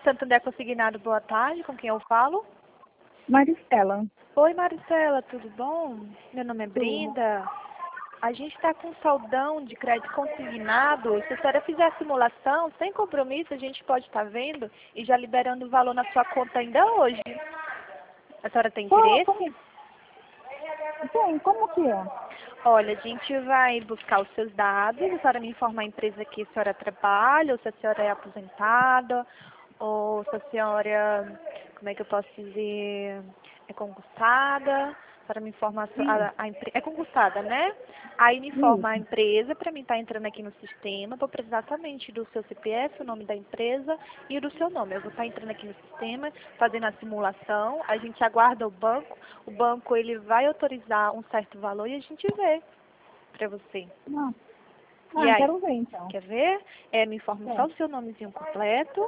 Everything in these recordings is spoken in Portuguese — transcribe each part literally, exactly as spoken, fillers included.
Santander Consignado, boa tarde. Com quem eu falo? Maristela. Oi, Maricela, tudo bom? Meu nome é Brinda. A gente está com saldão de crédito consignado. Se a senhora fizer a simulação, sem compromisso, a gente pode estar vendo e já liberando o valor na sua conta ainda hoje. A senhora tem interesse? Como, como, como que é? Olha, a gente vai buscar os seus dados, a senhora me informa a empresa que a senhora trabalha, ou se a senhora é aposentada, ou se a senhora, como é que eu posso dizer, é concursada. A senhora me informa a, su- a, a empre- é concursada, né? Aí me informa a empresa, para mim estar entrando aqui no sistema, vou precisar somente do seu C P F, o nome da empresa e do seu nome. Eu vou estar entrando aqui no sistema, fazendo a simulação, a gente aguarda o banco, o banco ele vai autorizar um certo valor e a gente vê para você. Não. E Ah, aí, quero ver então. quer ver? É, me informa É. só o seu nomezinho completo.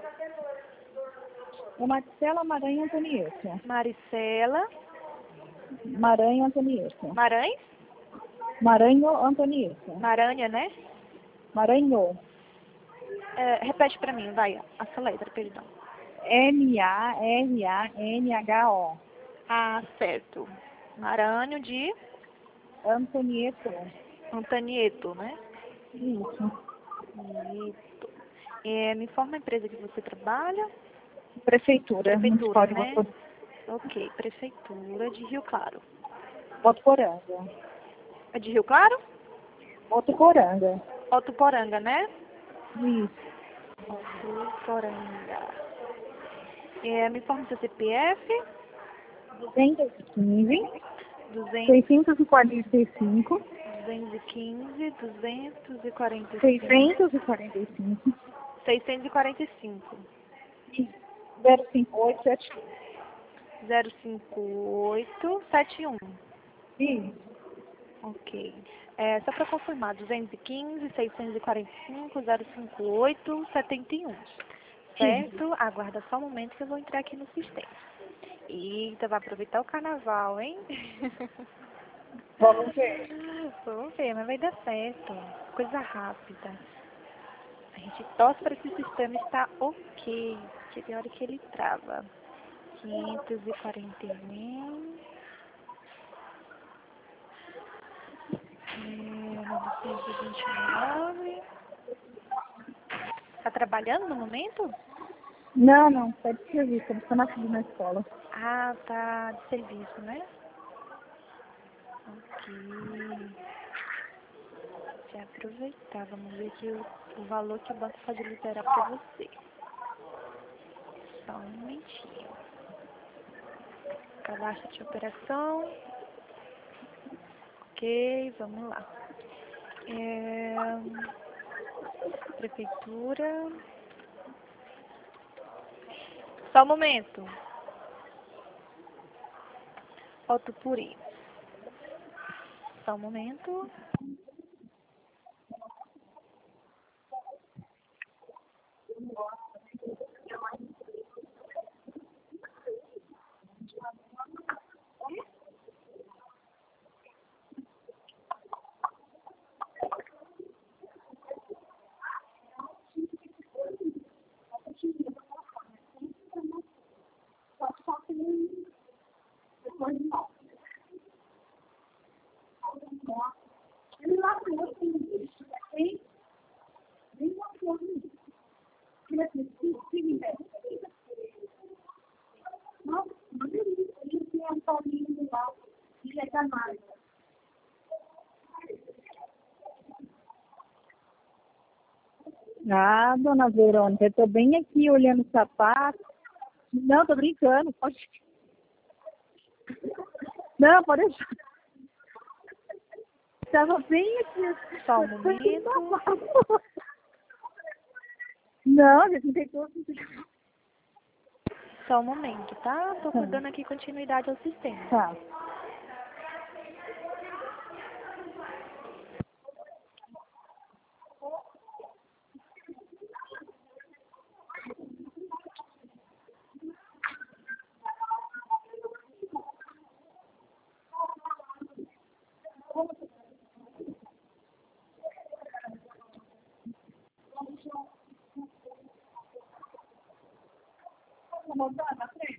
É Maristela Maranhão Antonieta. Maricela Maranhão Antonieta. Marães? Maranhão Antonieta. Maranha, né? Maranhão. É, repete para mim, vai, essa letra, perdão. M A R A N H O. Ah, certo. Maranhão de Antonieto. Antanieto, né? Isso. Isso. É, me informa a empresa que você trabalha. Prefeitura. Prefeitura, Municipal de né? Voto- Ok, Prefeitura de Rio Claro. Votuporanga. É de Rio Claro? Votuporanga. Votuporanga, né? Isso. Votuporanga. É, me informa o seu C P F. duzentos e quinze, duzentos, seiscentos e quarenta e cinco, duzentos e quinze, duzentos e quarenta e cinco, seiscentos e quarenta e cinco, seiscentos e quarenta e cinco, zero cinco oito sete zero cinco oito sete um. Isso. Ok. É, só para confirmar, duzentos e quinze, seiscentos e quarenta e cinco, zero cinco oito, setenta e um. Certo? Aguarda só um momento que eu vou entrar aqui no sistema. Eita, vai aproveitar o carnaval, hein? Vamos ver. Vamos ver, mas vai dar certo. Coisa rápida. A gente torce para que o sistema está ok. Que tem hora que ele trava. quinhentos e quarenta e um. É, novecentos e vinte e nove. Tá trabalhando no momento? Não, não, tá de serviço, eu estou na filha na escola. Ah, tá de serviço, né? Ok. Se aproveitar, vamos ver aqui o, o valor que o banco pode liberar para você. Só um momentinho. Cadastro de operação. Ok, vamos lá. É, prefeitura. Só um momento. Otupuri. Só um momento. Ah, dona Verônica, eu tô bem aqui olhando o sapato. Não, tô brincando, pode. Não, pode deixar. Tava bem aqui. Só um momento. Não, gente, não tem tudo. Só um momento, tá? Tô dando aqui continuidade ao sistema. Tá. incomodando na frente?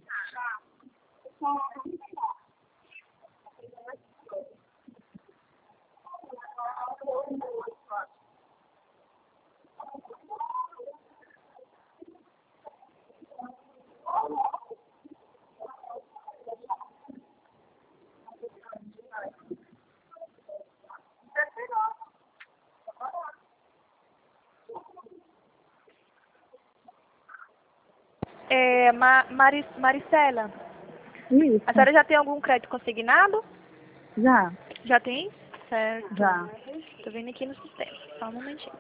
É, Ma Mari Maricela, Isso, a senhora já tem algum crédito consignado? já, Já tem? Certo. já. Tô vendo aqui no sistema. Só um momentinho.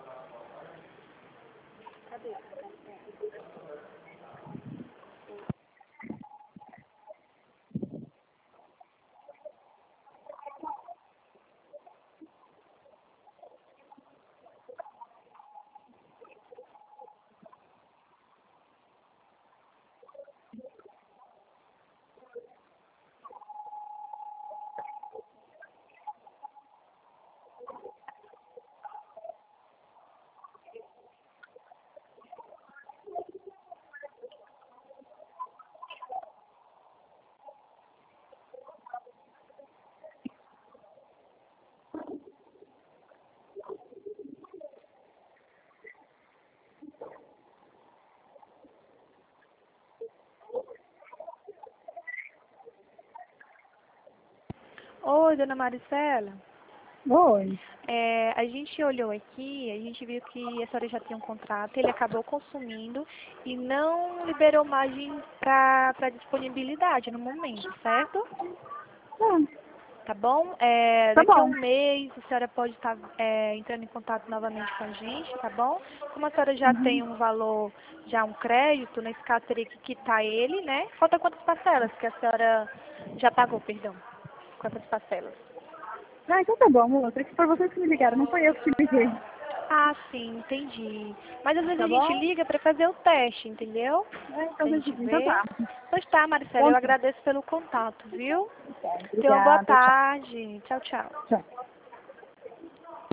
Oi, dona Maricela. Oi. É, a gente olhou aqui, a gente viu que a senhora já tinha um contrato, ele acabou consumindo e não liberou margem para disponibilidade no momento, certo? Hum, Tá bom? É, tá daqui a bom. um mês a senhora pode estar é, entrando em contato novamente com a gente, tá bom? Como a senhora já tem Uhum. um valor, já um crédito, nesse caso teria que quitar ele, né? Falta quantas parcelas que a senhora já pagou, perdão? Quantas parcelas? Ah, então tá bom, moça. É que foi vocês que me ligaram, não foi eu que te liguei. Ah, sim, entendi. Mas às vezes Tá a gente bom? liga para fazer o teste, entendeu? É, então, A gente então vê. tá. Pois tá, Maricela, Então eu tá. agradeço pelo contato, viu? Tá, Tenha uma boa obrigada, tchau. tarde. Tchau, tchau. Tchau.